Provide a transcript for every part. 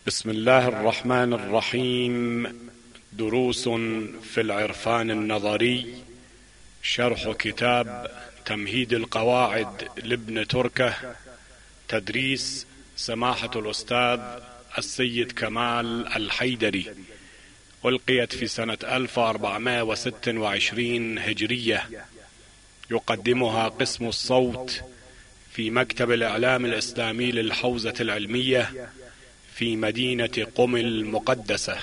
بسم الله الرحمن الرحيم. دروس في العرفان النظري، شرح كتاب تمهيد القواعد لابن تركة، تدريس سماحة الأستاذ السيد كمال الحيدري، ألقيت في سنة 1426 هجرية. يقدمها قسم الصوت في مكتب الإعلام الإسلامي للحوزة العلمية في مدينة قم المقدسة.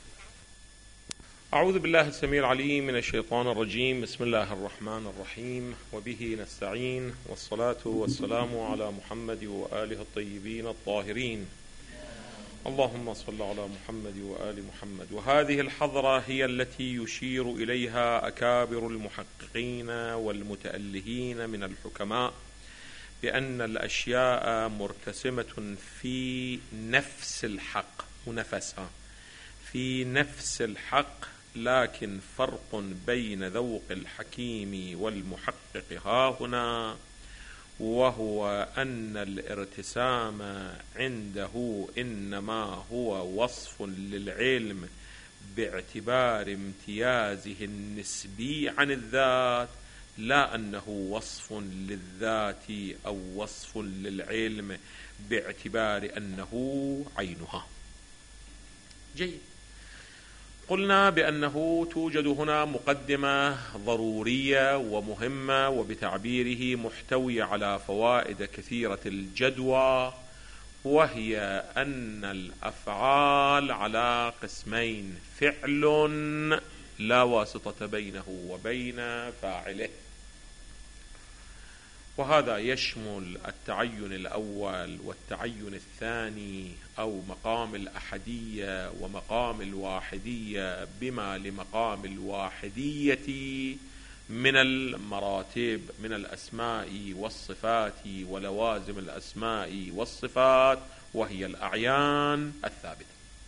أعوذ بالله السميع العليم من الشيطان الرجيم. بسم الله الرحمن الرحيم، وبه نستعين، والصلاة والسلام على محمد وآله الطيبين الطاهرين. اللهم صل على محمد وآل محمد. وهذه الحضرة هي التي يشير إليها أكابر المحققين والمتألهين من الحكماء بأن الأشياء مرتسمة في نفس الحق، منفسها في نفس الحق، لكن فرق بين ذوق الحكيم والمحقق ها هنا، وهو أن الارتسام عنده إنما هو وصف للعلم باعتبار امتيازه النسبي عن الذات، لا أنه وصف للذات أو وصف للعلم باعتبار أنه عينها. جيد. قلنا بأنه توجد هنا مقدمة ضرورية ومهمة، وبتعبيره محتوية على فوائد كثيرة الجدوى، وهي أن الأفعال على قسمين: فعل لا واسطة بينه وبين فاعله، وهذا يشمل التعين الأول والتعين الثاني، أو مقام الأحدية ومقام الواحدية، بما لمقام الواحدية من المراتب من الأسماء والصفات ولوازم الأسماء والصفات، وهي الأعيان الثابتة.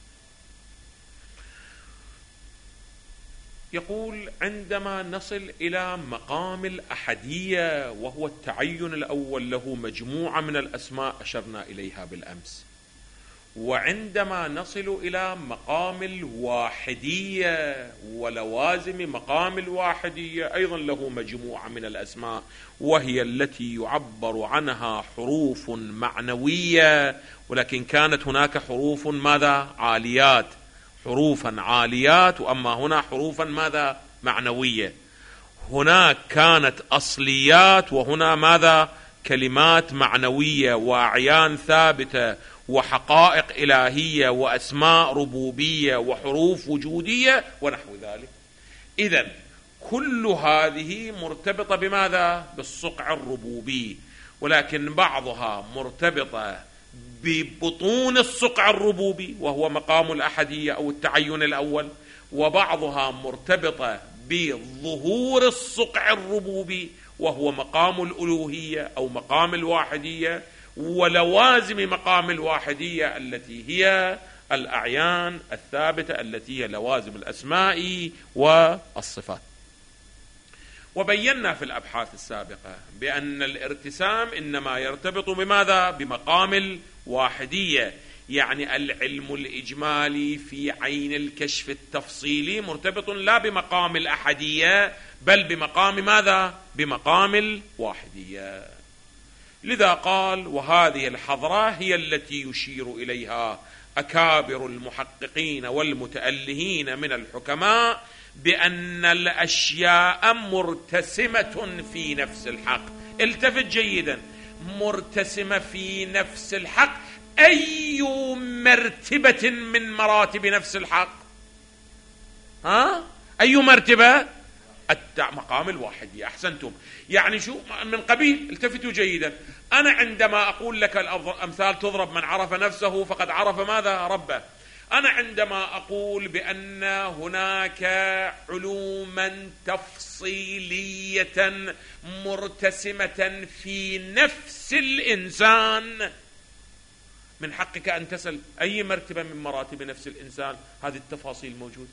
يقول: عندما نصل إلى مقام الأحدية وهو التعين الأول له مجموعة من الأسماء أشرنا إليها بالأمس، وعندما نصل إلى مقام الواحدية ولوازم مقام الواحدية أيضا له مجموعة من الأسماء، وهي التي يعبر عنها حروف معنوية، ولكن كانت هناك حروف ماذا؟ عاليات، حروفا عاليات، وأما هنا حروفا ماذا؟ معنوية. هناك كانت أصليات، وهنا ماذا؟ كلمات معنوية وأعيان ثابتة وحقائق إلهية وأسماء ربوبية وحروف وجودية ونحو ذلك. إذن كل هذه مرتبطة بماذا؟ بالصقع الربوبي، ولكن بعضها مرتبطة ببطون الصقع الربوبي وهو مقام الأحدية أو التعين الأول، وبعضها مرتبطة بظهور الصقع الربوبي وهو مقام الألوهية أو مقام الواحدية، ولوازم مقام الواحدية التي هي الأعيان الثابتة التي هي لوازم الأسماء والصفات. وبينا في الأبحاث السابقة بأن الارتسام إنما يرتبط بماذا؟ بمقام الواحدية، يعني العلم الإجمالي في عين الكشف التفصيلي مرتبط لا بمقام الأحدية بل بمقام ماذا؟ بمقام الواحدية. لذا قال: وهذه الحضرة هي التي يشير إليها أكابر المحققين والمتألهين من الحكماء بأن الأشياء مرتسمة في نفس الحق. التفت جيدا، مرتسمة في نفس الحق. أي مرتبة من مراتب نفس الحق؟ أي مرتبة؟ مقام الواحدية. أحسنتم. يعني شو من قبيل؟ التفتوا جيدا. أنا عندما أقول لك الأمثال تضرب: من عرف نفسه فقد عرف ماذا؟ ربه. أنا عندما أقول بأن هناك علوما تفصيلية مرتسمة في نفس الإنسان، من حقك أن تسأل: أي مرتبة من مراتب نفس الإنسان هذه التفاصيل موجودة؟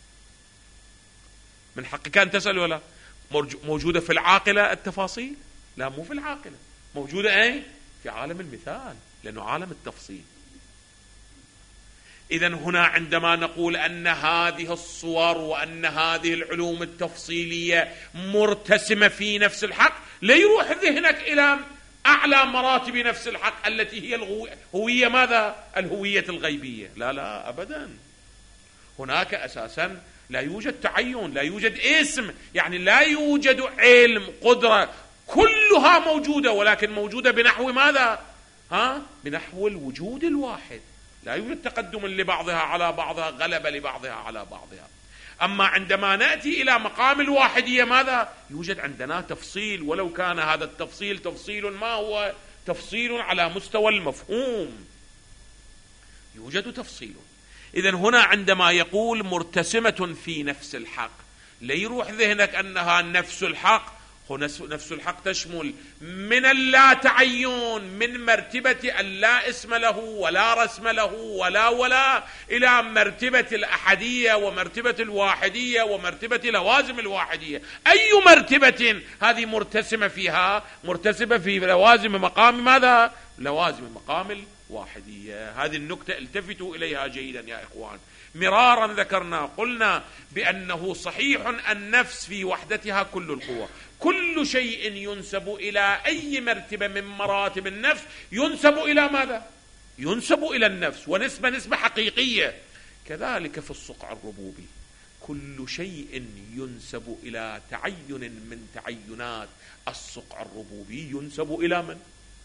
من حقك أن تسأل ولا موجودة في العاقلة التفاصيل؟ لا، مو في العاقلة، موجودة في عالم المثال، لأنه عالم التفصيل. إذن هنا عندما نقول أن هذه الصور وأن هذه العلوم التفصيلية مرتسمة في نفس الحق، لا يروح ذهنك إلى أعلى مراتب نفس الحق التي هي الهوية ماذا؟ الهوية الغيبية. لا لا أبدا، هناك أساسا لا يوجد تعين، لا يوجد اسم، يعني لا يوجد علم، قدرة، كلها موجودة، ولكن موجودة بنحو ماذا؟ بنحو الوجود الواحد، لا يوجد تقدم لبعضها على بعضها، غلبة لبعضها على بعضها. أما عندما نأتي إلى مقام الواحدية ماذا؟ يوجد عندنا تفصيل، ولو كان هذا التفصيل تفصيل ما هو تفصيل على مستوى المفهوم، يوجد تفصيل. إذن هنا عندما يقول مرتسمة في نفس الحق، لا يروح ذهنك أنها نفس الحق. نفس الحق تشمل من اللا تعين، من مرتبة اللا اسم له ولا رسم له ولا إلى مرتبة الأحدية ومرتبة الواحدية ومرتبة لوازم الواحدية. أي مرتبة هذه مرتسمة فيها؟ مرتسمة في لوازم مقام ماذا؟ لوازم مقام الواحدية. هذه النكتة التفتوا إليها جيدا يا إخوان. مرارا ذكرنا، قلنا بأنه صحيح النفس في وحدتها كل القوى، كل شيء ينسب إلى أي مرتبة من مراتب النفس ينسب إلى ماذا؟ ينسب إلى النفس، ونسبة حقيقية. كذلك في الصقع الربوبي كل شيء ينسب إلى تعين من تعينات الصقع الربوبي ينسب إلى من؟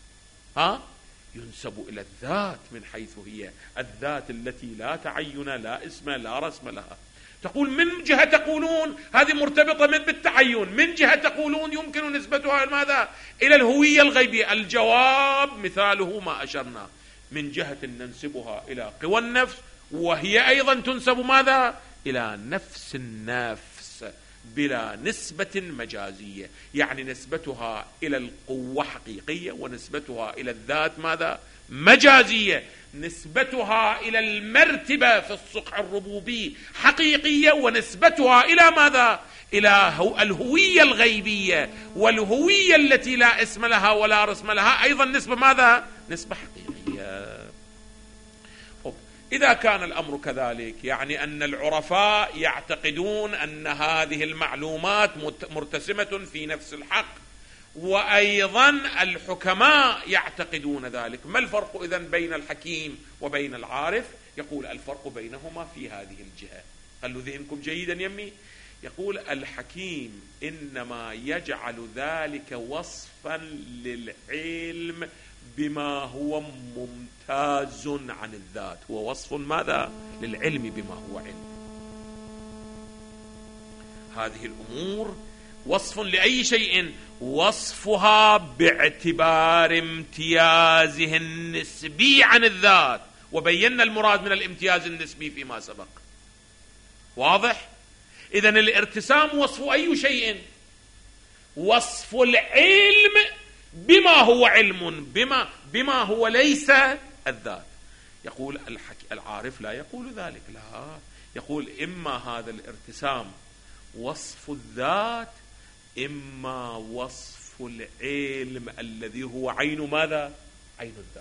ينسب إلى الذات، من حيث هي الذات التي لا تعين، لا اسم، لا رسم لها. تقول من جهة تقولون هذه مرتبطة بالتعين، من جهة تقولون يمكن نسبتها ماذا؟ إلى الهوية الغيبية. الجواب مثاله ما أشرنا، من جهة ننسبها إلى قوى النفس، وهي أيضا تنسب ماذا؟ إلى نفس النفس بلا نسبة مجازية، يعني نسبتها إلى القوة حقيقية، ونسبتها إلى الذات ماذا؟ مجازية. نسبتها إلى المرتبة في الصقع الربوبي حقيقية، ونسبتها إلى ماذا؟ إلى الهوية الغيبية، والهوية التي لا اسم لها ولا رسم لها أيضا نسبة ماذا؟ نسبة حقيقية. إذا كان الأمر كذلك، يعني أن العرفاء يعتقدون أن هذه المعلومات مرتسمة في نفس الحق، وأيضا الحكماء يعتقدون ذلك. ما الفرق إذن بين الحكيم وبين العارف؟ يقول الفرق بينهما في هذه الجهة. خلوا ذهنكم جيدا يمي. يقول الحكيم إنما يجعل ذلك وصفا للعلم بما هو ممتاز عن الذات، هو وصف ماذا؟ للعلم بما هو علم. هذه الأمور وصف لأي شيء؟ وصفها باعتبار امتيازه النسبي عن الذات، وبينا المراد من الامتياز النسبي فيما سبق. واضح؟ إذن الارتسام وصف أي شيء؟ وصف العلم بما هو علم، بما هو ليس الذات. يقول العارف لا يقول ذلك، لا، يقول إما هذا الارتسام وصف الذات، إما وصف العلم الذي هو عين ماذا؟ عين الذات.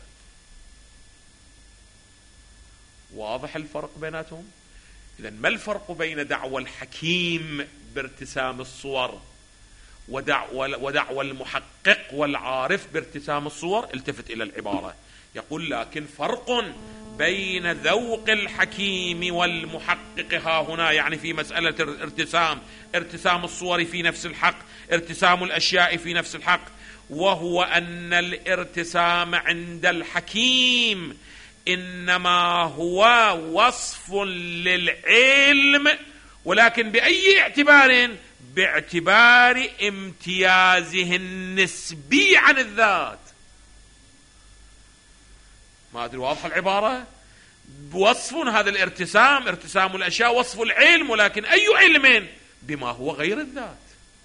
واضح الفرق بيناتهم؟ إذن ما الفرق بين دعوى الحكيم بارتسام الصور ودعوى المحقق والعارف بارتسام الصور؟ التفت إلى العبارة، يقول لكن فرق بين ذوق الحكيم والمحقق ها هنا، يعني في مسألة ارتسام الصور في نفس الحق، ارتسام الأشياء في نفس الحق، وهو أن الارتسام عند الحكيم إنما هو وصف للعلم، ولكن بأي اعتبار؟ باعتبار امتيازه النسبي عن الذات. ما أدري واضح العبارة؟ وصف هذا الارتسام، ارتسام الأشياء، وصف العلم، ولكن أي علم؟ بما هو غير الذات.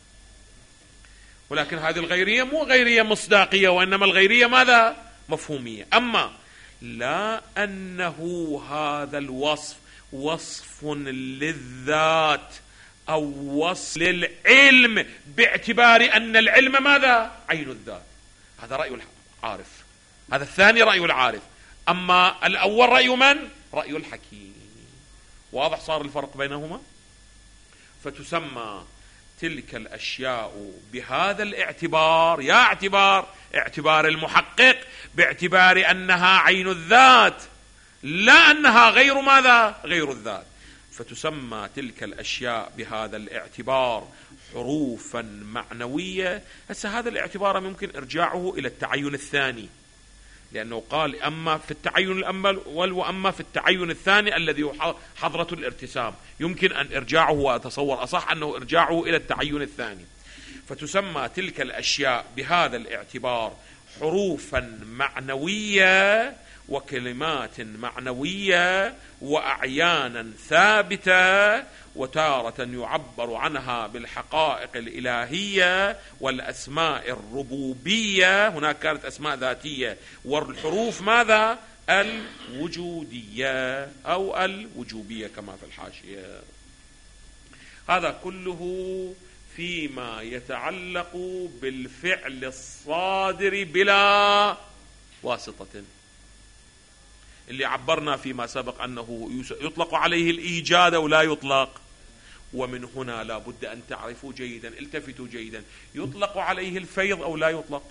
ولكن هذه الغيرية مو غيرية مصداقية، وإنما الغيرية ماذا؟ مفهومية. أما لا أنه هذا الوصف وصف للذات أو وصف للعلم باعتبار أن العلم ماذا؟ عين الذات. هذا رأي العارف، هذا الثاني رأي العارف. أما الأول رأي من؟ رأي الحكيم. واضح صار الفرق بينهما؟ فتسمى تلك الأشياء بهذا الاعتبار، يا اعتبار المحقق، باعتبار أنها عين الذات لا أنها غير ماذا؟ غير الذات. فتسمى تلك الأشياء بهذا الاعتبار حروفا معنوية. هسه هذا الاعتبار ممكن إرجاعه إلى التعين الثاني، لأنه قال أما في التعين الأول وأما في التعين الثاني الذي حضرة الارتسام، يمكن أن إرجاعه، وأتصور أصح أنه إرجاعه إلى التعين الثاني. فتسمى تلك الأشياء بهذا الاعتبار حروفا معنوية وكلمات معنوية وأعيانا ثابتة، وتارة يعبر عنها بالحقائق الإلهية والأسماء الربوبية، هناك كانت أسماء ذاتية، والحروف ماذا؟ الوجودية أو الوجوبية كما في الحاشية. هذا كله فيما يتعلق بالفعل الصادر بلا واسطة، اللي عبرنا فيما سبق أنه يطلق عليه الإيجاد أو لا يطلق. ومن هنا لا بد أن تعرفوا جيدا، التفتوا جيدا، يطلق عليه الفيض أو لا يطلق؟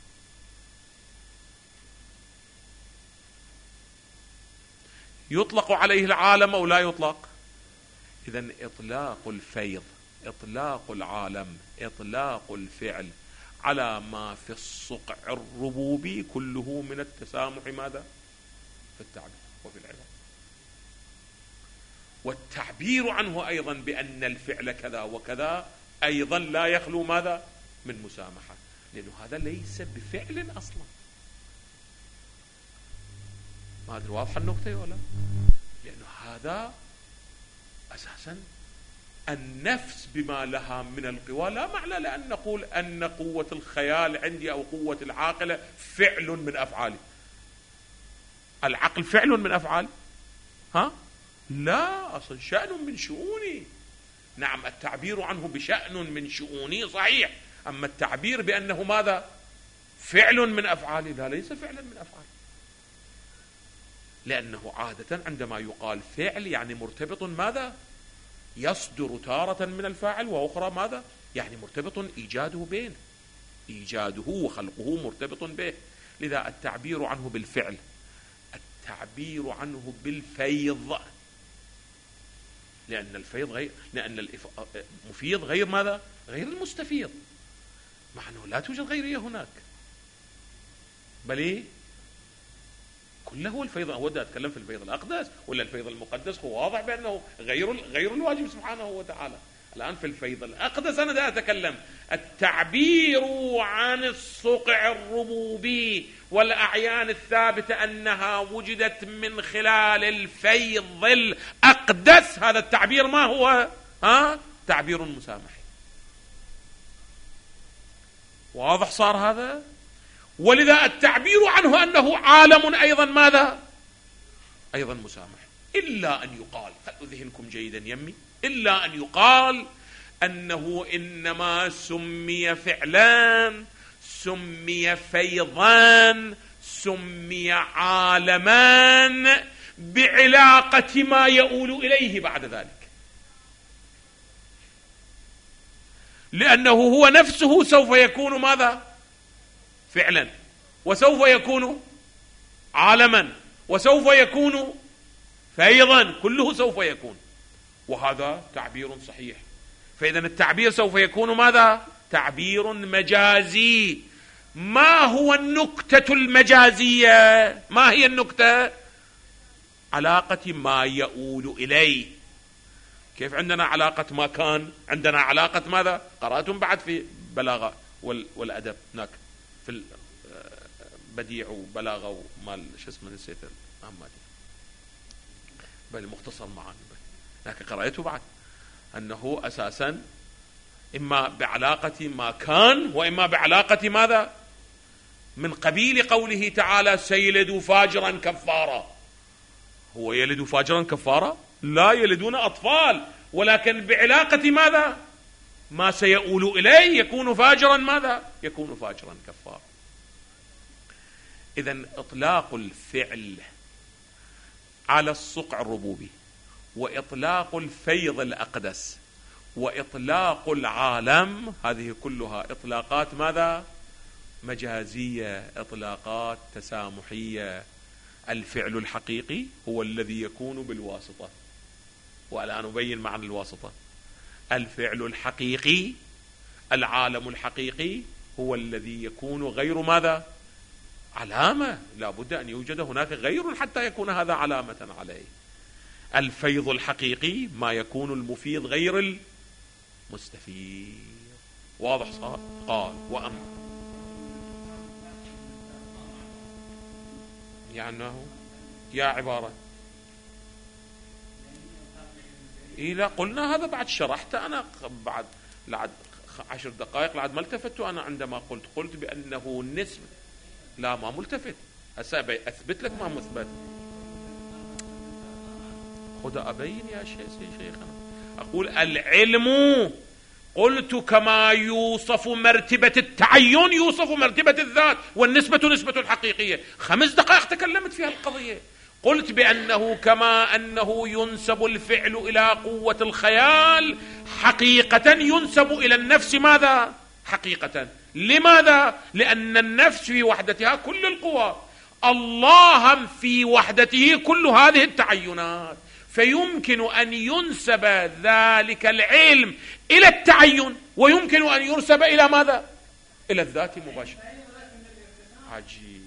يطلق عليه العالم أو لا يطلق؟ إذن إطلاق الفيض، إطلاق العالم، إطلاق الفعل على ما في الصقع الربوبي كله من التسامح ماذا؟ في التعبير وفي العبارة، والتعبير عنه أيضا بأن الفعل كذا وكذا أيضا لا يخلو ماذا؟ من مسامحة، لأنه هذا ليس بفعل أصلا. ما أدري واضحة النقطة ولا؟ لأنه هذا أساسا النفس بما لها من القوى لا معنى لأن نقول أن قوة الخيال عندي أو قوة العاقلة فعل من أفعالي. العقل فعل من أفعال؟ ها؟ لا، أصلا شأن من شؤوني. نعم، التعبير عنه بشأن من شؤوني صحيح، أما التعبير بأنه ماذا؟ فعل من أفعالي، لا، ليس فعلا من أفعالي، لأنه عادة عندما يقال فعل يعني مرتبط ماذا؟ يصدر تارة من الفاعل، وأخرى ماذا؟ يعني مرتبط إيجاده بين إيجاده وخلقه مرتبط به. لذا التعبير عنه بالفعل، التعبير عنه بالفيض، لأن الفيض غير، لأن المفيض غير ماذا؟ غير المستفيض، مع أنه لا توجد غيرية هناك، بل إيه؟ كله هو الفيض. أود أتكلم في الفيض الأقدس ولا الفيض المقدس؟ هو واضح بأنه غير الواجب سبحانه وتعالى. الآن في الفيض الأقدس أنا دا أتكلم التعبير عن الصقع الربوبي والأعيان الثابتة أنها وجدت من خلال الفيض الأقدس. هذا التعبير ما هو؟ تعبير مسامح. واضح صار هذا؟ ولذا التعبير عنه أنه عالم أيضا ماذا؟ أيضا مسامح. إلا أن يقال، خلوا ذهنكم جيدا يمي، إلا أن يقال أنه إنما سمي فعلان، سمي فيضان، سمي عالمان بعلاقة ما يؤول إليه بعد ذلك، لأنه هو نفسه سوف يكون ماذا؟ فعلا، وسوف يكون عالما، وسوف يكون فيضا، كله سوف يكون، وهذا تعبير صحيح. فإذا التعبير سوف يكون ماذا؟ تعبير مجازي. ما هو النكتة المجازية؟ ما هي النكتة؟ علاقة ما يؤول إليه. كيف عندنا علاقة ما كان؟ عندنا علاقة ماذا؟ قرأتم بعد في بلاغة والأدب هناك في البديع وبلاغة ومال شو اسمه نسيت أما بل مختصر معا، لكن قرأته بعد أنه أساسا إما بعلاقة ما كان وإما بعلاقة ماذا؟ من قبيل قوله تعالى سيلد فاجرا كفارا. هو يلد فاجرا كفارا؟ لا، يلدون أطفال، ولكن بعلاقة ماذا؟ ما سيؤول إليه يكون فاجرا ماذا؟ يكون فاجرا كفارا. إذن إطلاق الفعل على الصقع الربوبي، وإطلاق الفيض الأقدس، وإطلاق العالم، هذه كلها إطلاقات ماذا؟ مجازية، إطلاقات تسامحية. الفعل الحقيقي هو الذي يكون بالواسطة، والآن أبين معنى الواسطة. الفعل الحقيقي، العالم الحقيقي هو الذي يكون غير ماذا؟ علامة، لا بد أن يوجد هناك غير حتى يكون هذا علامة عليه. الفيض الحقيقي ما يكون المفيض غير المستفيض. واضح صار؟ قال وأما، يعني يا عبارة إيه؟ لا قلنا هذا بعد شرحت أنا، بعد 10 دقائق لعد ما التفت أنا عندما قلت بأنه نسبة. لا ما ملتفت، هسه أثبت لك ما مثبت. خذ أبين يا شيخنا. أقول العلم قلت كما يوصف مرتبة التعين يوصف مرتبة الذات، والنسبة نسبة الحقيقية. 5 دقائق تكلمت في هالقضية. قلت بأنه كما أنه ينسب الفعل إلى قوة الخيال حقيقة ينسب إلى النفس ماذا؟ حقيقة. لماذا؟ لأن النفس في وحدتها كل القوى، الله في وحدته كل هذه التعينات، فيمكن أن ينسب ذلك العلم إلى التعين، ويمكن أن ينسب إلى ماذا؟ إلى الذات مباشرة. عجيب.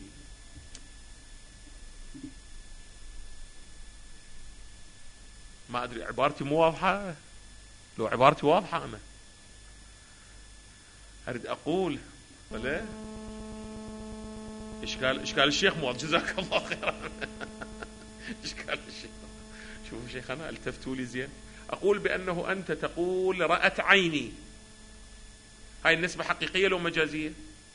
ما أدري عبارتي مو واضحة؟ لو عبارتي واضحة أنا أريد أقول ولا إشكال الشيخ موضح، جزاك الله خيرا. إشكال الشيخ. شوفوا شيخنا التفتوا لي زين. أقول بأنه أنت تقول رأت عيني، هاي النسبة حقيقية لو مجازية؟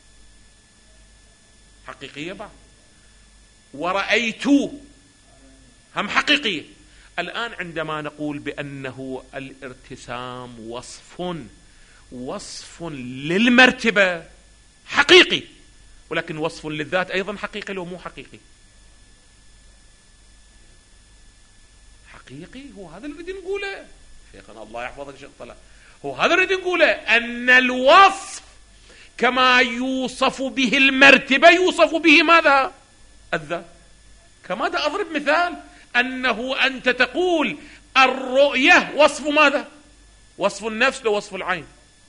حقيقية بعد. ورأيت هم حقيقية. الآن عندما نقول بأنه الارتسام وصف للمرتبة حقيقي، ولكن وصف للذات أيضا حقيقي لو مو حقيقي؟ حقيقي. هو هذا اللي نريد نقوله شيخنا، الله يحفظك شيخ طلع. هو هذا اللي نريد نقوله، أن الوصف كما يوصف به المرتبة يوصف به ماذا؟ الذات. كما أضرب مثال، أنه أنت تقول الرؤية وصف ماذا؟ وصف النفس لو وصف العين،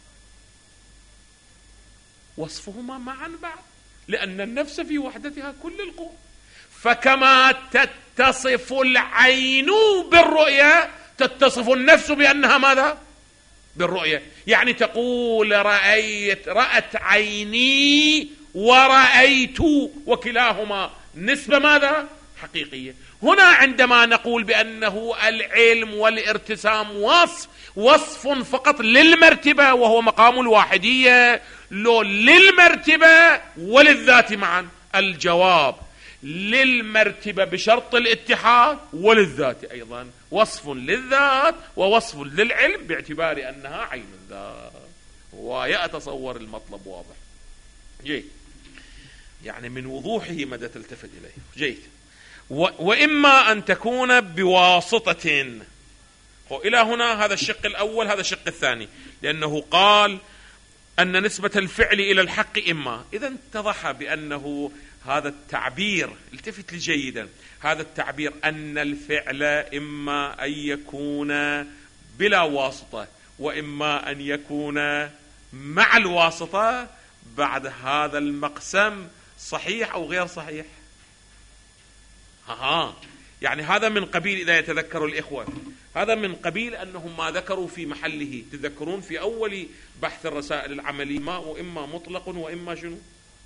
وصفهما معا بعض، لأن النفس في وحدتها كل القوى. فكما تتصف العين بالرؤية تتصف النفس بأنها ماذا؟ بالرؤية. يعني تقول رأت عيني ورأيت، وكلاهما نسبة ماذا؟ حقيقية. هنا عندما نقول بأنه العلم والارتسام وصف فقط للمرتبة وهو مقام الواحدية، لو للمرتبة وللذات معا؟ الجواب للمرتبة بشرط الاتحاد، وللذات أيضا. وصف للذات ووصف للعلم باعتبار أنها عين الذات. ويأتصور المطلب واضح. جيد. يعني من وضوحه مدى تلتفت إليه. جيد. وإما أن تكون بواسطة. إلى هنا هذا الشق الأول، هذا الشق الثاني، لأنه قال أن نسبة الفعل إلى الحق إما. إذا اتضح بأنه هذا التعبير، التفت لي جيدا، هذا التعبير أن الفعل إما أن يكون بلا واسطة وإما أن يكون مع الواسطة، بعد هذا المقسم صحيح أو غير صحيح؟ يعني هذا من قبيل، إذا يتذكر الإخوة، هذا من قبيل أنهم ما ذكروا في محله. تذكرون في أول بحث الرسائل العملي ما وإما مطلق وإما شنو؟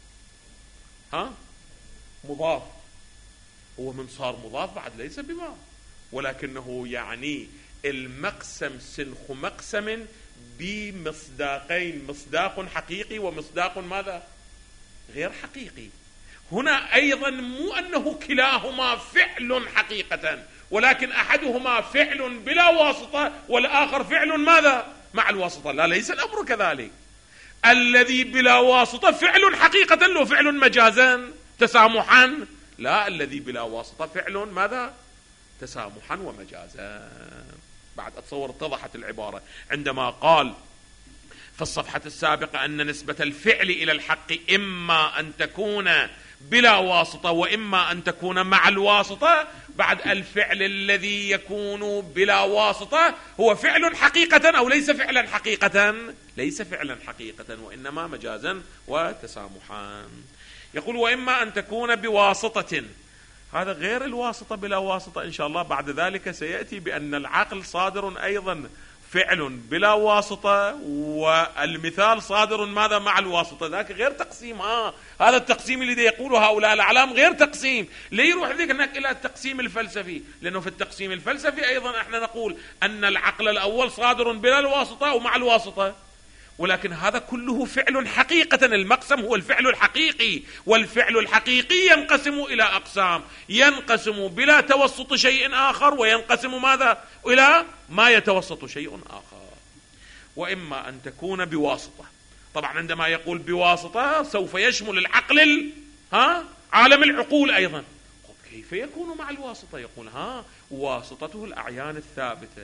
مضاف. هو من صار مضاف بعد ليس بما، ولكنه يعني المقسم سنخ مقسم بمصداقين، مصداق حقيقي ومصداق ماذا؟ غير حقيقي. هنا أيضا مو أنه كلاهما فعل حقيقة، ولكن أحدهما فعل بلا واسطة والآخر فعل ماذا؟ مع الواسطة. لا، ليس الأمر كذلك. الذي بلا واسطة فعل حقيقة لو فعل مجازا تسامحا. لا، الذي بلا واسطة فعل ماذا؟ تسامحا ومجازا. بعد أتصور اتضحت العبارة عندما قال في الصفحة السابقة أن نسبة الفعل إلى الحق إما أن تكون بلا واسطة وإما أن تكون مع الواسطة. بعد الفعل الذي يكون بلا واسطة هو فعل حقيقة أو ليس فعلا حقيقة؟ ليس فعلا حقيقة وإنما مجازا وتسامحا. يقول وإما أن تكون بواسطة، هذا غير الواسطة بلا واسطة إن شاء الله. بعد ذلك سيأتي بأن العقل صادر أيضا فعل بلا واسطة، والمثال صادر ماذا مع الواسطة. ذاك غير تقسيم. هذا التقسيم الذي يقوله هؤلاء الأعلام غير تقسيم. ليه يروح ذيك هناك إلى التقسيم الفلسفي؟ لأنه في التقسيم الفلسفي أيضا احنا نقول أن العقل الأول صادر بلا الواسطة ومع الواسطة، ولكن هذا كله فعل حقيقة. المقسم هو الفعل الحقيقي، والفعل الحقيقي ينقسم إلى أقسام، ينقسم بلا توسط شيء آخر، وينقسم ماذا إلى ما يتوسط شيء آخر. وإما أن تكون بواسطة. طبعا عندما يقول بواسطة سوف يشمل العقل عالم العقول أيضا. كيف يكون مع الواسطة؟ يقول واسطته الأعيان الثابتة.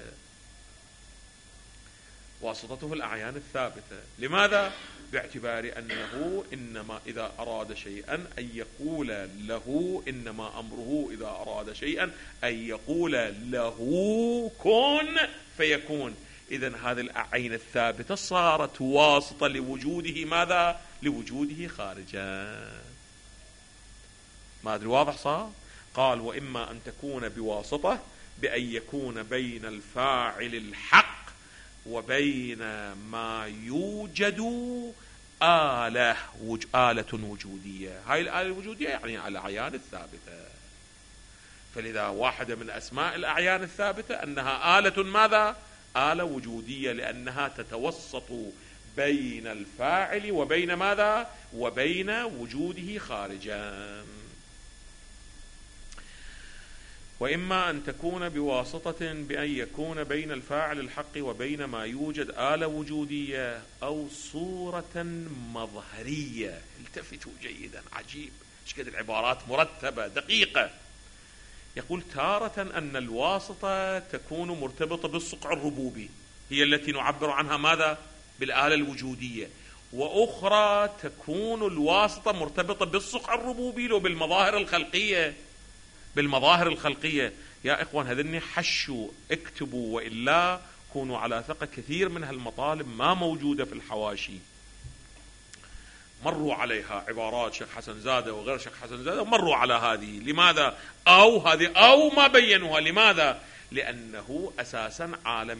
واسطته الأعيان الثابتة. لماذا؟ باعتبار أنه إنما إذا أراد شيئا أن يقول له، إنما أمره إذا أراد شيئا أن يقول له كن فيكون. إذن هذه الأعين الثابتة صارت واسطة لوجوده ماذا؟ لوجوده خارجا. ما أدري واضح صار؟ قال وإما أن تكون بواسطة بأن يكون بين الفاعل الحق وبين ما يوجد آلة وجودية. هاي الآلة الوجودية يعني الأعيان الثابتة. فلذا واحدة من أسماء الأعيان الثابتة أنها آلة ماذا؟ آلة وجودية، لأنها تتوسط بين الفاعل وبين ماذا؟ وبين وجوده خارجا. وإما أن تكون بواسطة بأن يكون بين الفاعل الحق وبين ما يوجد آلة وجودية أو صورة مظهرية. التفتوا جيدا، عجيب شكد العبارات مرتبة دقيقة. يقول تارة أن الواسطة تكون مرتبطة بالصقع الربوبي، هي التي نعبر عنها ماذا؟ بالآلة الوجودية. وأخرى تكون الواسطة مرتبطة بالصقع الربوبي وبالمظاهر الخلقية. بالمظاهر الخلقية. يا إخوان هذني حشوا اكتبوا، وإلا كونوا على ثقة كثير من هالمطالب ما موجودة في الحواشي. مروا عليها عبارات شيخ حسن زادة وغير شيخ حسن زادة، مروا على هذه. لماذا؟ أو ما بينوها. لماذا؟ لأنه أساسا عالم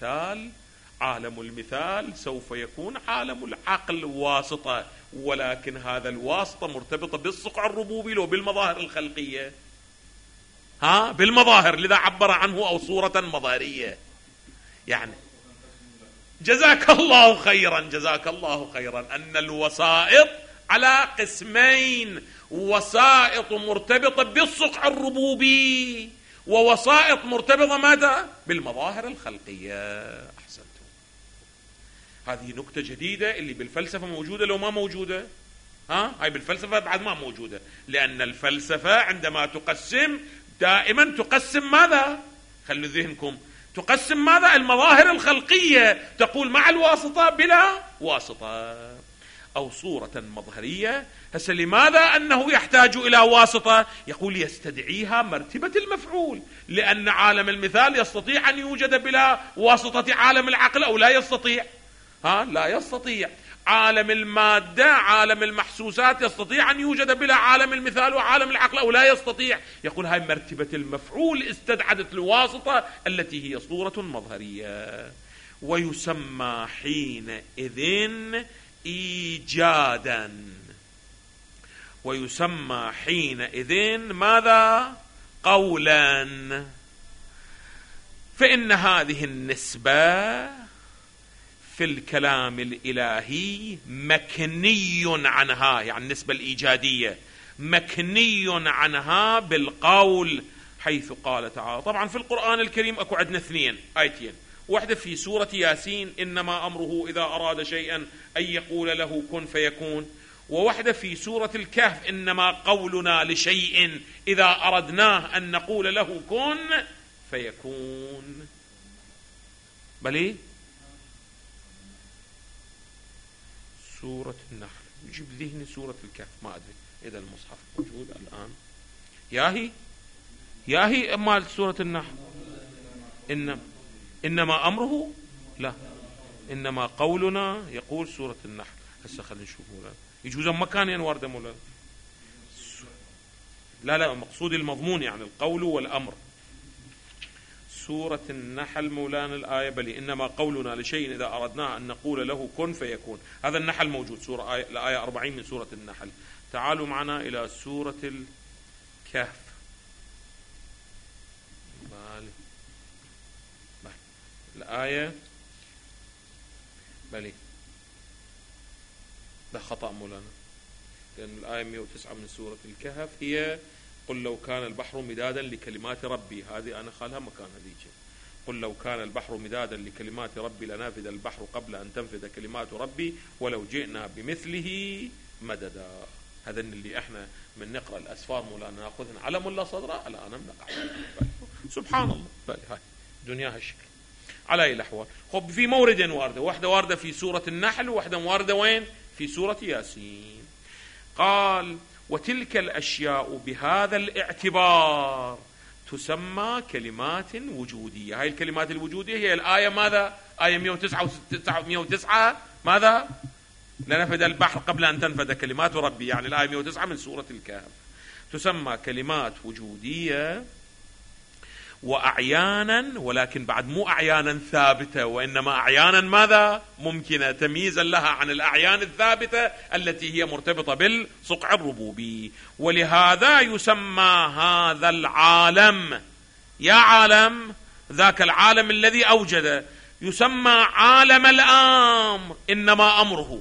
المثال سوف يكون عالم العقل واسطة، ولكن هذا الواسطة مرتبطة بالصقع الربوبي وبالمظاهر الخلقية. بالمظاهر، لذا عبر عنه أو صورة مظهرية. يعني جزاك الله خيرا أن الوسائط على قسمين: وسائط مرتبطة بالصقع الربوبي، ووسائط مرتبطة ماذا؟ بالمظاهر الخلقية. أحسنتم. هذه نكتة جديدة اللي بالفلسفة موجودة لو ما موجودة. هاي بالفلسفة بعد ما موجودة، لأن الفلسفة عندما تقسم دائما تقسم ماذا؟ خلوا ذهنكم، تقسم ماذا؟ المظاهر الخلقية، تقول مع الواسطة بلا واسطة أو صورة مظهرية. هسه لماذا أنه يحتاج إلى واسطة؟ يقول يستدعيها مرتبة المفعول، لأن عالم المثال يستطيع أن يوجد بلا واسطة عالم العقل أو لا يستطيع؟ لا يستطيع. عالم المادة، عالم المحسوسات يستطيع أن يوجد بلا عالم المثال وعالم العقل أو لا يستطيع؟ يقول هاي مرتبة المفعول استدعت الواسطة التي هي صورة مظهرية. ويسمى حينئذ إيجادا. ويسمى حينئذ ماذا؟ قولا. فإن هذه النسبة في الكلام الإلهي مكني عنها، يعني النسبة الإيجادية مكني عنها بالقول، حيث قال تعالى. طبعا في القرآن الكريم أكو عندنا 2 آيتين، واحدة في سورة ياسين إنما أمره إذا أراد شيئا أن يقول له كن فيكون، ووحدة في سورة الكهف إنما قولنا لشيء إذا أردناه أن نقول له كن فيكون. بلي سورة النحل يجيب ذهني سورة الكهف، ما أدري إذا المصحف موجود الآن. ياهي مال سورة النحل إنما أمره، لا إنما قولنا، يقول سورة النحل. هسه خلينا نشوف مولانا يجوز مكانين واردة مولانا. لا مقصود المضمون يعني القول والأمر. سورة النحل مولانا الآية بلي إنما قولنا لشيء إذا أردناه أن نقول له كن فيكون. هذا النحل موجود سورة الآية 40 من سورة النحل. تعالوا معنا إلى سورة الكهف. الآية بلي ده خطأ مولانا، لأن الآية 109 من سورة الكهف هي قل لو كان البحر مدادا لكلمات ربي. هذه أنا خالها مكان هذيك. قل لو كان البحر مدادا لكلمات ربي لنفد البحر قبل أن تنفذ كلمات ربي ولو جئنا بمثله مددا. هذا اللي احنا من نقرأ الأسفار مولانا ناخذهن على ملا صدره الآن نقع. سبحان الله. بل هاي دنيا هالشكل. على أي الأحوال خب في مورد واردة، واحدة واردة في سورة النحل وواحدة واردة وين؟ في سورة ياسين. قال وتلك الأشياء بهذا الاعتبار تسمى كلمات وجودية. هاي الكلمات الوجودية هي الآية ماذا؟ آية 109 ماذا؟ لنفد البحر قبل أن تنفد كلمات ربي، يعني الآية 109 من سورة الكهف. تسمى كلمات وجودية وأعيانا، ولكن بعد مو أعيانا ثابتة وإنما أعيانا ماذا؟ ممكنة، تمييزا لها عن الأعيان الثابتة التي هي مرتبطة بالصقع الربوبي. ولهذا يسمى هذا العالم، يا عالم ذاك العالم الذي أوجد، يسمى عالم الأمر. إنما أمره،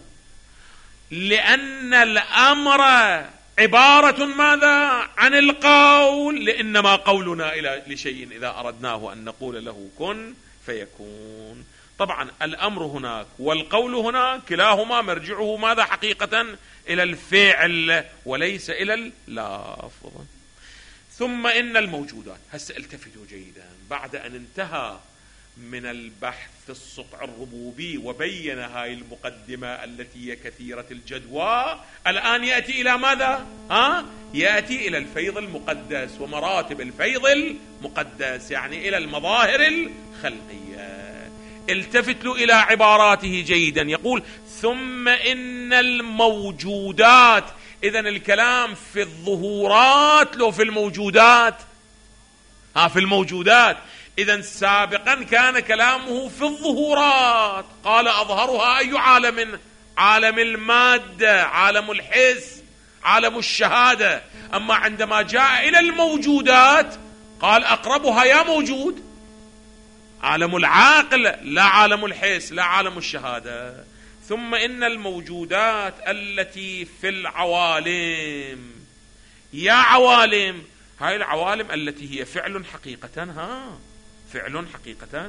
لأن الأمر عبارة ماذا؟ عن القول. لإنما قولنا لشيء إذا أردناه أن نقول له كن فيكون. طبعا الأمر هناك والقول هناك كلاهما مرجعه ماذا حقيقة؟ إلى الفعل وليس إلى اللفظ. ثم إن الموجودات، هسه التفتوا جيدا، بعد أن انتهى من البحث في الصقع الربوبي وبين هاي المقدمة التي هي كثيرة الجدوى، الآن يأتي إلى ماذا؟ يأتي إلى الفيض المقدس ومراتب الفيض المقدس، يعني إلى المظاهر الخلقية. التفت له إلى عباراته جيدا، يقول ثم إن الموجودات. إذن الكلام في الظهورات لو في الموجودات؟ في الموجودات. إذن سابقا كان كلامه في الظهورات. قال أظهرها أي عالم؟ عالم المادة، عالم الحس، عالم الشهادة. أما عندما جاء إلى الموجودات قال أقربها يا موجود عالم العقل، لا عالم الحس، لا عالم الشهادة. ثم إن الموجودات التي في العوالم، يا عوالم، هاي العوالم التي هي فعل حقيقة، فعل حقيقة،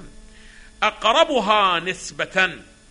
أقربها نسبة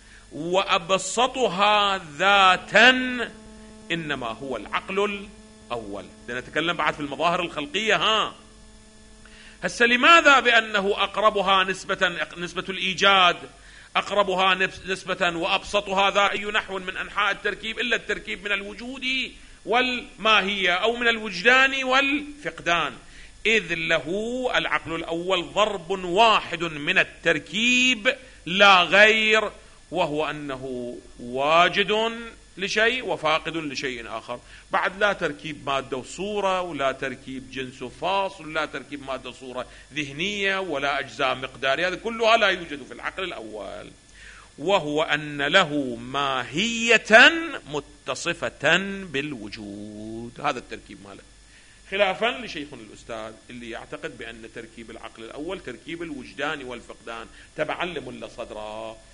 وأبسطها ذاتا إنما هو العقل الأول. لنتكلم بعد في المظاهر الخلقية. هسه لماذا بأنه أقربها نسبة الإيجاد، أقربها نسبة وأبسطها ذا أي نحو من أنحاء التركيب إلا التركيب من الوجود والماهية أو من الوجدان والفقدان، إذ له العقل الأول ضرب واحد من التركيب لا غير، وهو أنه واجد لشيء وفاقد لشيء آخر. بعد لا تركيب مادة وصورة، ولا تركيب جنس وفاصل، ولا تركيب مادة وصورة ذهنية، ولا أجزاء مقدارية، هذا كلها لا يوجد في العقل الأول. وهو أن له ماهية متصفة بالوجود، هذا التركيب ماله، خلافا لشيخنا الأستاذ اللي يعتقد بأن تركيب العقل الأول تركيب الوجدان والفقدان تبعا لملا صدره.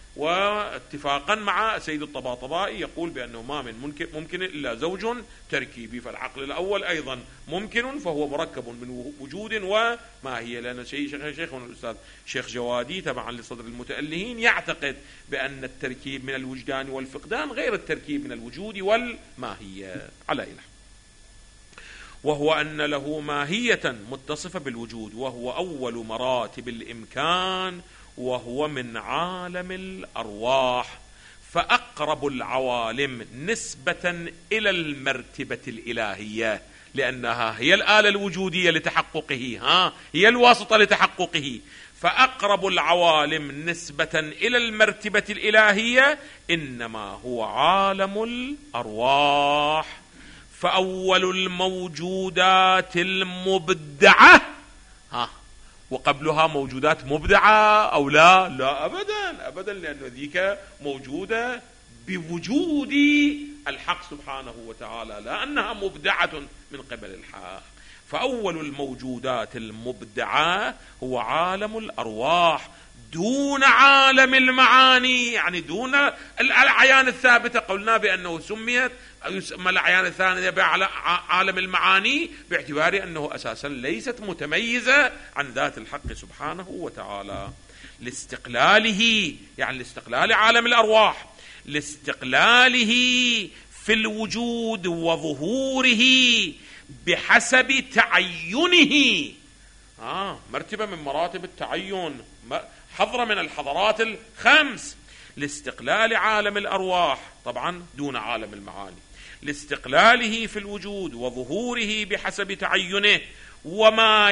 واتفاقا مع سيد الطباطبائي يقول بأنه ما من ممكن إلا زوج تركيبي، فالعقل الأول أيضا ممكن، فهو مركب من وجود وماهية. لأن شيخنا الأستاذ شيخ جوادي تبعا لصدر المتألهين يعتقد بأن التركيب من الوجدان والفقدان غير التركيب من الوجود والماهية على إله، وهو أن له ماهية متصفة بالوجود، وهو أول مراتب الإمكان، وهو من عالم الأرواح، فأقرب العوالم نسبة إلى المرتبة الإلهية، لأنها هي الآلة الوجودية لتحققه، هي الواسطة لتحققه. فأقرب العوالم نسبة إلى المرتبة الإلهية إنما هو عالم الأرواح. فأول الموجودات المبدعة، وقبلها موجودات مبدعة أو لا أبدا، لأن ذيك موجودة بوجود الحق سبحانه وتعالى، لا أنها مبدعة من قبل الحق. فأول الموجودات المبدعة هو عالم الأرواح دون عالم المعاني، يعني دون الأعيان الثابتة. قلنا بأنه سميت يسمى الأعيان الثانية بعالم المعاني باعتبار أنه أساسا ليست متميزة عن ذات الحق سبحانه وتعالى، لاستقلاله، يعني لاستقلال عالم الأرواح، لاستقلاله في الوجود وظهوره بحسب تعينه. مرتبة من مراتب التعين، حضرة من الحضرات الخمس، لاستقلال عالم الأرواح طبعا دون عالم المعاني، لاستقلاله في الوجود وظهوره بحسب تعينه، وما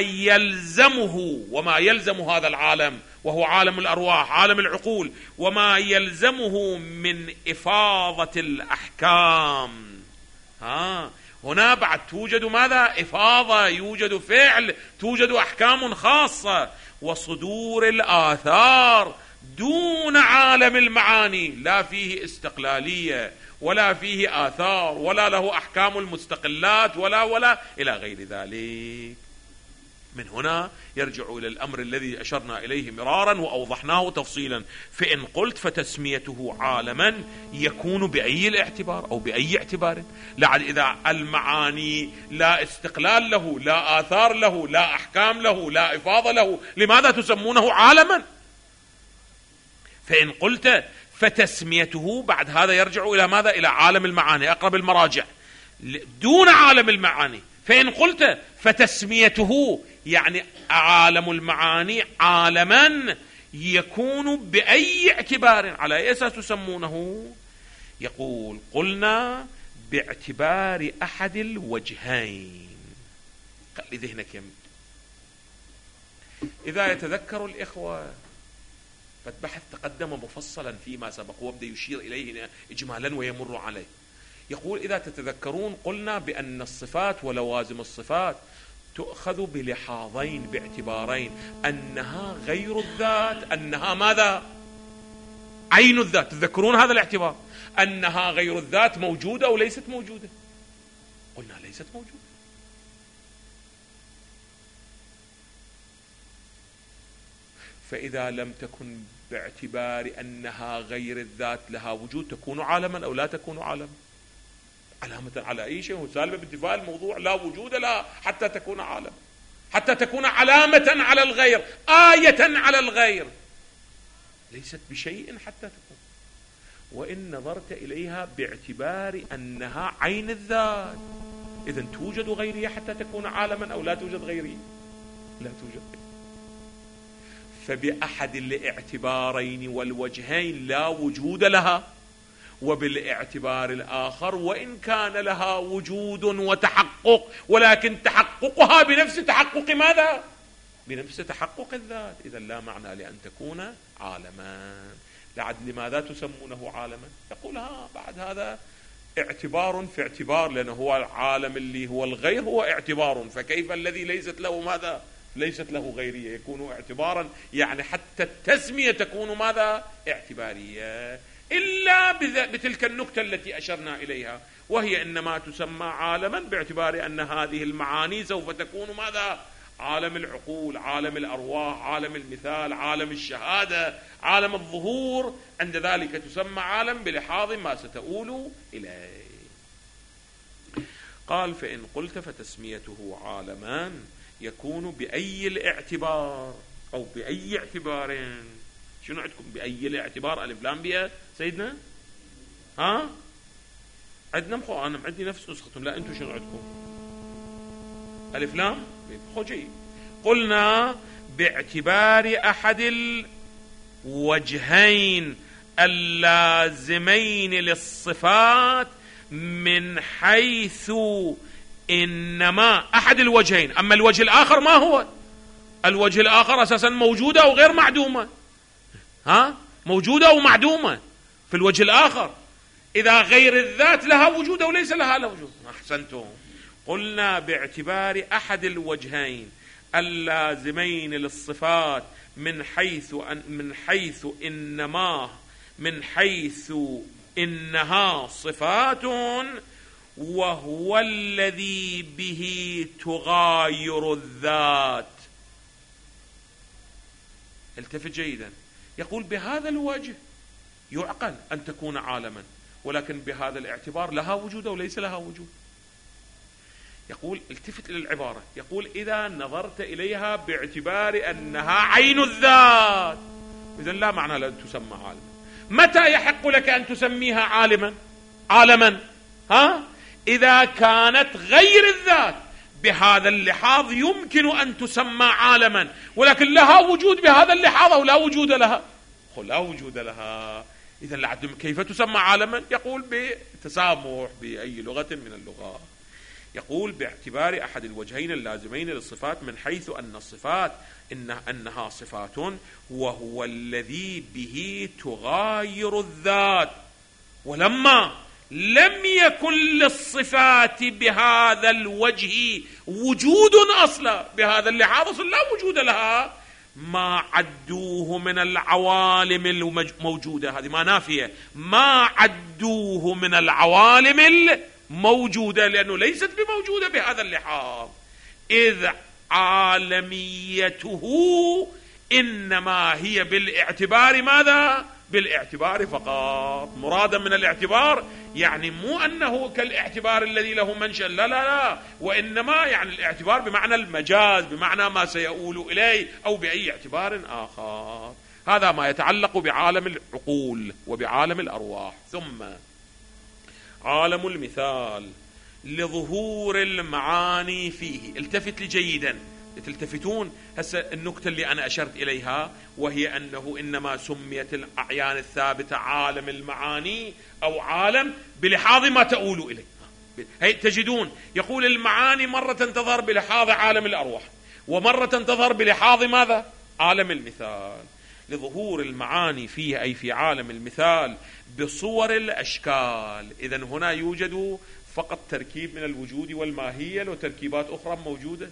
يلزم هذا العالم وهو عالم الأرواح عالم العقول، وما يلزمه من إفاضة الأحكام. هنا بعد توجد ماذا؟ إفاضة، يوجد فعل، توجد أحكام خاصة، وصدور الآثار دون عالم المعاني، لا فيه استقلالية ولا فيه آثار ولا له أحكام المستقلات ولا إلى غير ذلك. من هنا يرجع إلى الأمر الذي أشرنا إليه مرارا وأوضحناه تفصيلا. فإن قلت فتسميته عالما يكون بأي الاعتبار أو بأي اعتبار، لعل إذا المعاني لا استقلال له، لا آثار له، لا أحكام له، لا إفاضة له، لماذا تسمونه عالما؟ فإن قلت فتسميته بعد هذا يرجع إلى ماذا؟ إلى عالم المعاني، أقرب المراجع دون عالم المعاني. فإن قلت فتسميته يعني عالم المعاني عالما يكون بأي اعتبار، على أي أساس تسمونه؟ يقول قلنا باعتبار أحد الوجهين. خلي ذهنك يمد. إذا يتذكر الإخوة فالبحث تقدم مفصلا فيما سبق، وابدأ يشير إليه إجمالا ويمر عليه. يقول إذا تتذكرون قلنا بأن الصفات ولوازم الصفات تؤخذ بلحاظين، باعتبارين: أنها غير الذات، أنها ماذا؟ عين الذات. تذكرون هذا الاعتبار، أنها غير الذات، موجودة أو ليست موجودة؟ قلنا ليست موجودة. فإذا لم تكن باعتبار أنها غير الذات لها وجود، تكون عالما أو لا تكون عالما؟ علامة على أي شيء، وسالبة بانتفاء الموضوع، لا وجود لا حتى تكون عالم، حتى تكون علامة على الغير، آية على الغير، ليست بشيء حتى تكون. وإن نظرت إليها باعتبار أنها عين الذات، إذن توجد غيرية حتى تكون عالما أو لا توجد غيرية؟ لا توجد غيرية. فبأحد الاعتبارين والوجهين لا وجود لها، وبالاعتبار الآخر وإن كان لها وجود وتحقق، ولكن تحققها بنفس تحقق ماذا؟ بنفس تحقق الذات. إذا لا معنى لأن تكون عالما. لماذا تسمونه عالما؟ يقول بعد هذا اعتبار في اعتبار، لأنه هو العالم اللي هو الغير هو اعتبار، فكيف الذي ليست له ماذا؟ ليست له غيرية يكون اعتبارا، يعني حتى التسمية تكون ماذا؟ اعتبارية، إلا بتلك النكتة التي أشرنا إليها، وهي إنما تسمى عالما باعتبار أن هذه المعاني سوف تكون ماذا؟ عالم العقول، عالم الأرواح، عالم المثال، عالم الشهادة، عالم الظهور، عند ذلك تسمى عالم بلحاظ ما ستؤول إليه. قال فإن قلت فتسميته عالمان يكون بأي الاعتبار أو بأي اعتبارين. شنو عندكم بأي الاعتبار؟ ألف لام بيا سيدنا؟ ها؟ عندنا مخو أنا عندي نفس نسختهم. لا أنتم شنو عندكم؟ ألف لام خو جيد. قلنا باعتبار أحد الوجهين اللازمين للصفات من حيث إنما أحد الوجهين. أما الوجه الآخر ما هو؟ الوجه الآخر أساسا موجودة أو غير معدومة؟ ها؟ موجودة أو معدومة في الوجه الآخر. إذا غير الذات لها وجود أو ليس لها وجود. أحسنتم. قلنا باعتبار أحد الوجهين اللازمين للصفات من حيث إنها صفات، وهو الذي به تغاير الذات. التفت جيدا. يقول بهذا الوجه يعقل أن تكون عالما، ولكن بهذا الاعتبار لها وجود أو ليس لها وجود. يقول التفت إلى العبارة، يقول إذا نظرت إليها باعتبار أنها عين الذات، إذن لا معنى لأن تسمى عالما. متى يحق لك أن تسميها عالما؟ ها؟ إذا كانت غير الذات. بهذا اللحاظ يمكن أن تسمى عالما، ولكن لها وجود بهذا اللحاظ أو لا وجود لها؟ لا وجود لها. إذن كيف تسمى عالما؟ يقول بتسامح بأي لغة من اللغات. يقول باعتبار أحد الوجهين اللازمين للصفات من حيث أن الصفات أنها صفات، وهو الذي به تغاير الذات. ولما لم يكن للصفات بهذا الوجه وجود أصلا، بهذا اللحاظ أصلا لا وجود لها، ما عدوه من العوالم الموجودة. هذه ما نافية. ما عدوه من العوالم الموجودة، لأنه ليست بموجودة بهذا اللحاظ، إذ عالميته إنما هي بالاعتبار. ماذا؟ بالاعتبار فقط. مرادا من الاعتبار يعني مو أنه كالاعتبار الذي له منشأ، لا لا لا، وإنما يعني الاعتبار بمعنى المجاز، بمعنى ما سيؤول إليه، أو بأي اعتبار آخر. هذا ما يتعلق بعالم العقول وبعالم الأرواح. ثم عالم المثال لظهور المعاني فيه. التفت لي جيدا، تلتفتون هسه النكتة اللي أنا أشرت إليها، وهي أنه إنما سميت الأعيان الثابتة عالم المعاني أو عالم بلحاظ ما تؤول إليه. هي تجدون يقول المعاني مرة تظهر بلحاظ عالم الأرواح، ومرة تظهر بلحاظ ماذا؟ عالم المثال. لظهور المعاني فيه أي في عالم المثال بصور الأشكال. إذن هنا يوجد فقط تركيب من الوجود والماهية، لو تركيبات أخرى موجودة؟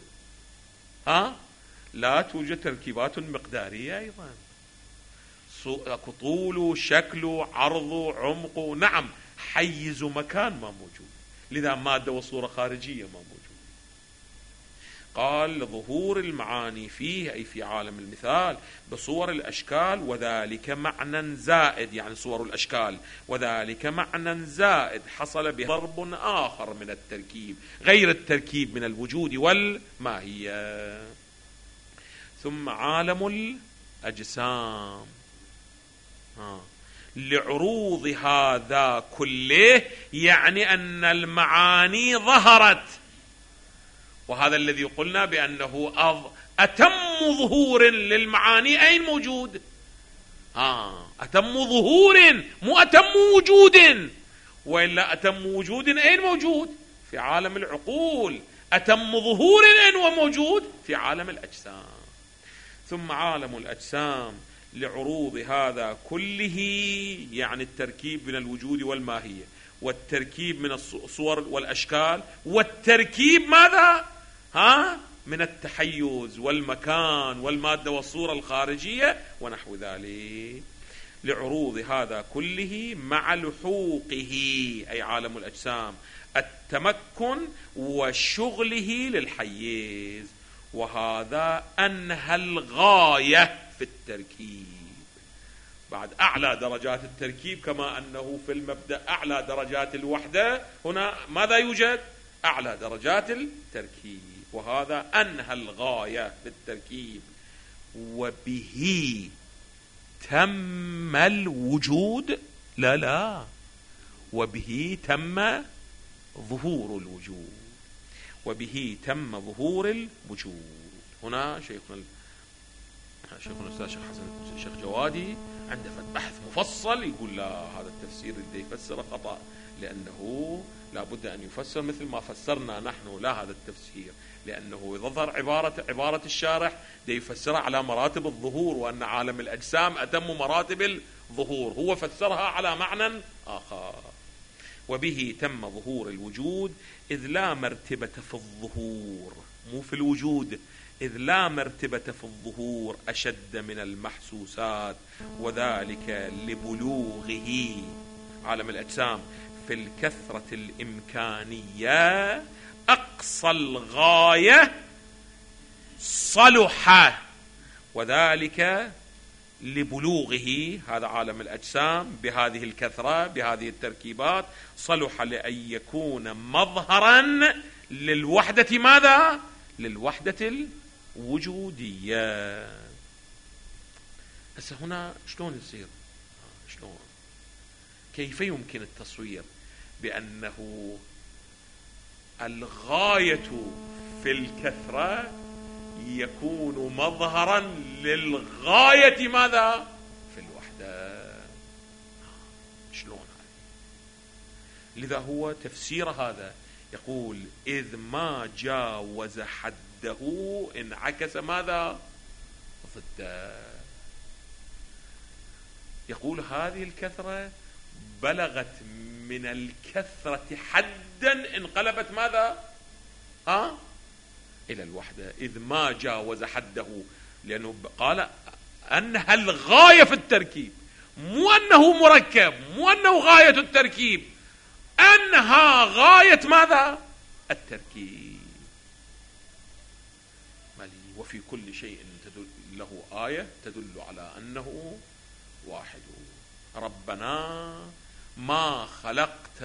لا توجد تركيبات مقدارية أيضا، طول، شكل، عرض، عمق، نعم، حيز مكان ما موجود، لذا مادة وصورة خارجية ما موجود. قال لظهور المعاني فيه أي في عالم المثال بصور الأشكال، وذلك معنى زائد، يعني صور الأشكال، وذلك معنى زائد حصل به ضرب آخر من التركيب غير التركيب من الوجود والماهية. ثم عالم الأجسام لعروض هذا كله، يعني أن المعاني ظهرت، وهذا الذي قلنا بأنه أتم ظهور للمعاني أين موجود؟ أتم ظهور، مو أتم وجود، وإلا أتم وجود أين موجود؟ في عالم العقول. أتم ظهور أين هو موجود؟ في عالم الأجسام. ثم عالم الأجسام لعروض هذا كله، يعني التركيب من الوجود والماهية، والتركيب من الصور والأشكال، والتركيب ماذا؟ من التحيز والمكان والمادة والصورة الخارجية ونحو ذلك. لعروض هذا كله مع لحوقه أي عالم الأجسام التمكن وشغله للحيز، وهذا أنهى الغاية في التركيب. بعد أعلى درجات التركيب كما أنه في المبدأ أعلى درجات الوحدة، هنا ماذا يوجد؟ أعلى درجات التركيب، وهذا أنهى الغاية في التركيب. وبه تم الوجود، لا وبه تم ظهور الوجود، وبه تم ظهور الوجود. هنا شيخنا الأستاذ شيخ حسن الشيخ جوادي عنده بحث مفصل يقول لا، هذا التفسير اللي يفسره خطأ، لأنه لا بد أن يفسر مثل ما فسرنا نحن، لا هذا التفسير، لأنه يظهر عبارة الشارح يفسرها على مراتب الظهور، وأن عالم الأجسام أتم مراتب الظهور، هو فسرها على معنى آخر. وبه تم ظهور الوجود إذ لا مرتبة في الظهور، مو في الوجود، إذ لا مرتبة في الظهور أشد من المحسوسات، وذلك لبلوغه عالم الأجسام في الكثرة الإمكانية أقصى الغاية صلح، وذلك لبلوغه هذا عالم الأجسام بهذه الكثرة بهذه التركيبات صلح لأن يكون مظهرا للوحدة، ماذا؟ للوحدة الوجودية. هسه هنا شلون يصير؟ شلون؟ كيف يمكن التصوير بأنه الغاية في الكثرة يكون مظهرا للغاية ماذا؟ في الوحدة. شلون هذا؟ لذا هو تفسير هذا يقول إذ ما جاوز حده انعكس ماذا؟ ضده. يقول هذه الكثرة بلغت من الكثرة حدا انقلبت ماذا؟ إلى الوحدة. إذ ما جاوز حده، لأنه قال أنها الغاية في التركيب، مو أنه مركب، مو أنه غاية التركيب، أنها غاية ماذا؟ التركيب. وفي كل شيء له آية تدل على أنه واحد. ربنا ما خلقت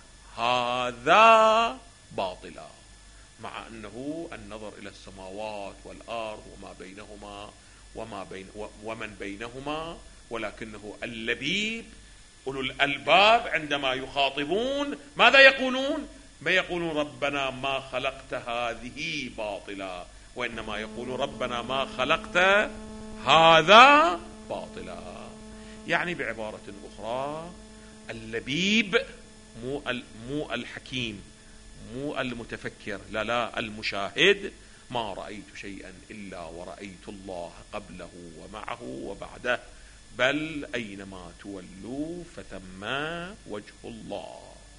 هذا باطلا، مع أنه النظر إلى السماوات والأرض ومن بينهما، ولكنه اللبيب أولو الألباب عندما يخاطبون ماذا يقولون؟ ما يقولون ربنا ما خلقت هذه باطلا، وإنما يقولون ربنا ما خلقت هذا باطلا. يعني بعبارة أخرى اللبيب مو الحكيم، مو المتفكر، لا المشاهد، ما رأيت شيئا إلا ورأيت الله قبله ومعه وبعده، بل أينما تولوا فثم وجه الله.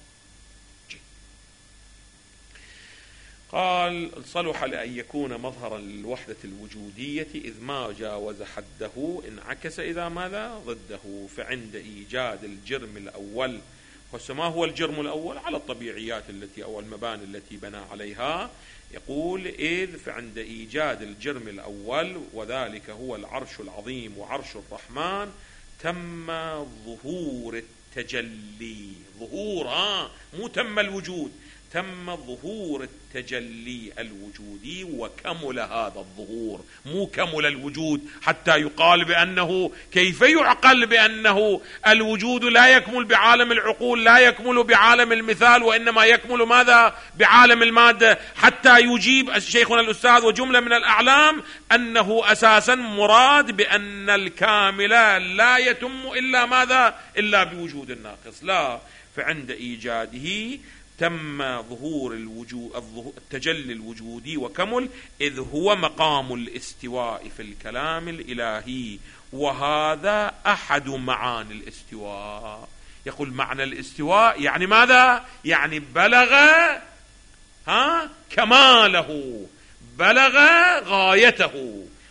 قال صلح لأن يكون مظهرا للوحدة الوجودية إذ ما جاوز حده انعكس إذا ماذا؟ ضده. فعند إيجاد الجرم الأول، وما هو الجرم الأول؟ على الطبيعيات التي أو المباني التي بنى عليها. يقول إذ فعند إيجاد الجرم الأول وذلك هو العرش العظيم وعرش الرحمن تم ظهور التجلي. ظهور مو تم الوجود، تم ظهور التجلي الوجودي وكمل هذا الظهور، مو كمل الوجود حتى يقال بأنه، كيف يعقل بأنه الوجود لا يكمل بعالم العقول، لا يكمل بعالم المثال، وإنما يكمل ماذا؟ بعالم المادة، حتى يجيب شيخنا الأستاذ وجملة من الأعلام أنه أساسا مراد بأن الكامل لا يتم إلا ماذا؟ إلا بوجود الناقص. لا، فعند إيجاده تم ظهور التجلي الوجودي وكمل، إذ هو مقام الاستواء في الكلام الإلهي، وهذا أحد معاني الاستواء. يقول معنى الاستواء يعني ماذا؟ يعني بلغ كماله، بلغ غايته،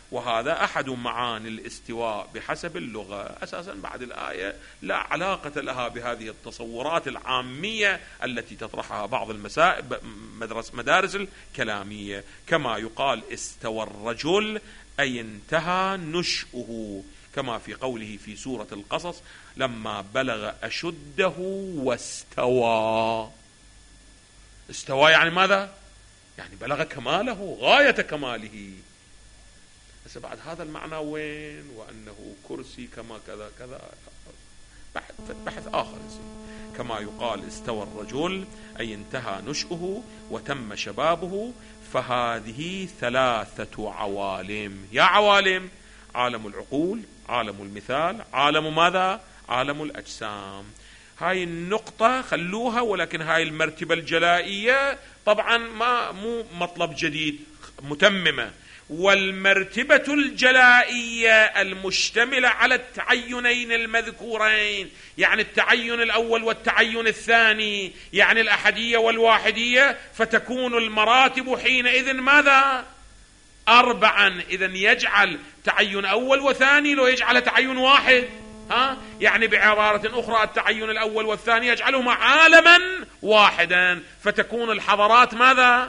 وهذا أحد معاني الاستواء بحسب اللغة. أساسا بعد الآية لا علاقة لها بهذه التصورات العامية التي تطرحها بعض مدارس الكلامية. كما يقال استوى الرجل أي انتهى نشؤه، كما في قوله في سورة القصص لما بلغ أشده واستوى. استوى يعني ماذا؟ يعني بلغ كماله، غاية كماله. بس بعد هذا المعنى وين؟ وأنه كرسي كما كذا كذا، بحث آخر يصير. كما يقال استوى الرجل أي انتهى نشؤه وتم شبابه، فهذه 3 عوالم. يا عوالم: عالم العقول، عالم المثال، عالم ماذا؟ عالم الأجسام. هاي النقطة خلوها، ولكن هاي المرتبة الجلائية طبعا مو مطلب جديد، متممة. والمرتبة الجلائية المشتملة على التعينين المذكورين، يعني التعين الأول والتعين الثاني، يعني الأحدية والواحدية، فتكون المراتب حينئذ ماذا؟ 4. إذن يجعل تعين أول وثاني لو يجعل تعين واحد. يعني بعبارة أخرى التعين الأول والثاني يجعلهما عالما واحدا، فتكون الحضارات ماذا؟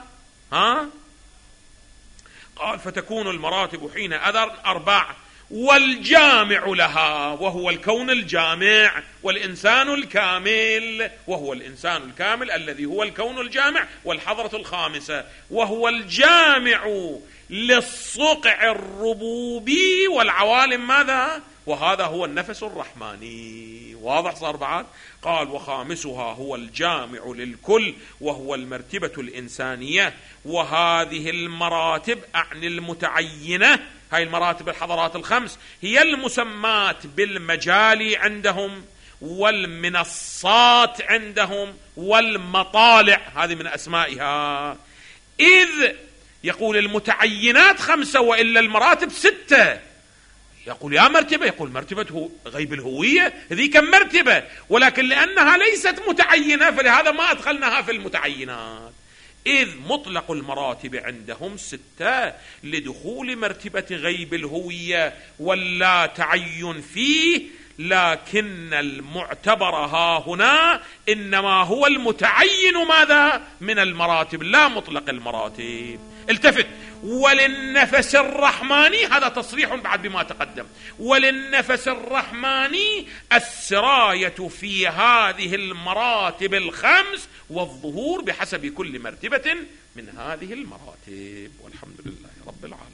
قال فتكون المراتب حين 4. والجامع لها وهو الكون الجامع، والإنسان الكامل وهو الإنسان الكامل الذي هو الكون الجامع، والحضرة 5 وهو الجامع للصقع الربوبي والعوالم ماذا؟ وهذا هو النفس الرحماني. واضح صار بعد؟ قال وخامسها هو الجامع للكل وهو المرتبة الإنسانية. وهذه المراتب أعني المتعينة، هاي المراتب الحضارات 5 هي المسمات بالمجالي عندهم، والمنصات عندهم، والمطالع، هذه من أسمائها. إذ يقول المتعينات 5 وإلا المراتب 6. يقول يا مرتبة، يقول مرتبة غيب الهوية، هذه كم مرتبة، ولكن لأنها ليست متعينة فلهذا ما أدخلناها في المتعينات. إذ مطلق المراتب عندهم 6 لدخول مرتبة غيب الهوية ولا تعين فيه، لكن المعتبر ها هنا إنما هو المتعين ماذا؟ من المراتب، لا مطلق المراتب. التفت. وللنفس الرحماني، هذا تصريح بعد بما تقدم، وللنفس الرحماني السراية في هذه المراتب 5 والظهور بحسب كل مرتبة من هذه المراتب. والحمد لله رب العالمين.